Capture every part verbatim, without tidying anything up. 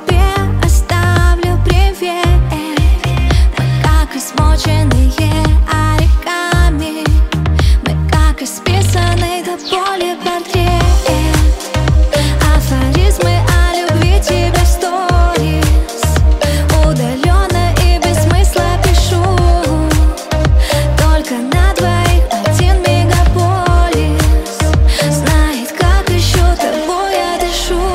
тебе оставлю привет. Мы как измоченные оригами, мы как исписанный до боли портрет. Афоризмы о любви тебе в сторис, удаленно и без смысла пишу. Только на двоих один мегаполис знает, как еще тобой я дышу.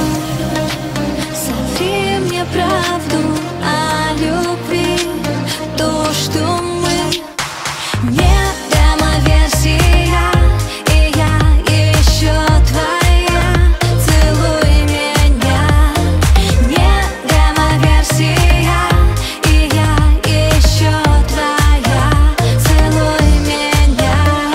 Соври мне правду о любви, то, что мы не демо-версия, и я еще твоя. Целуй меня. Не демо-версия, и я еще твоя. Целуй меня.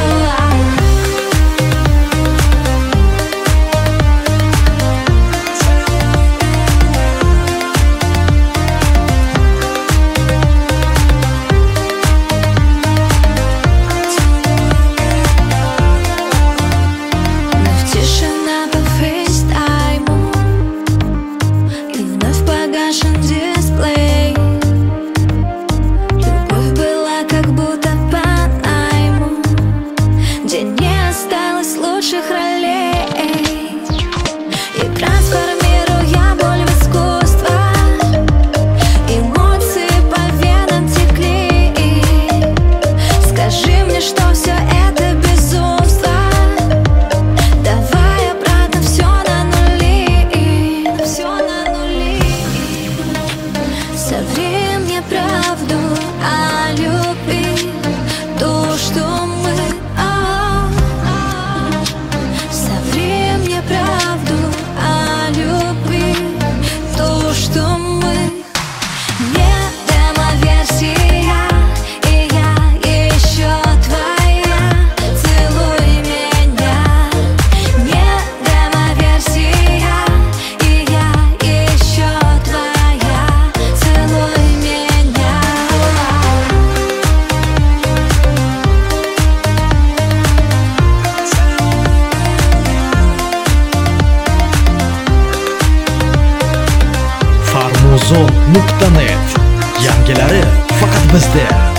Вновь тишина по фейстайму, и вновь погашен дисплей. Любовь была как будто по найму, где не осталось лучших ролей. И трансформируя боль в искусство, эмоции по венам текли. Скажи мне, что все это безумство. Давай обратно все на нули, все на нули. Соври мне правду о любви, то, что мы. а, а. Соври мне правду о любви, то, что мы. Не демо-версия, и я еще твоя. Целуй меня. Не демо-версия, и я еще твоя. Целуй меня. farmuzon nuqta net yangilari faqat bizda.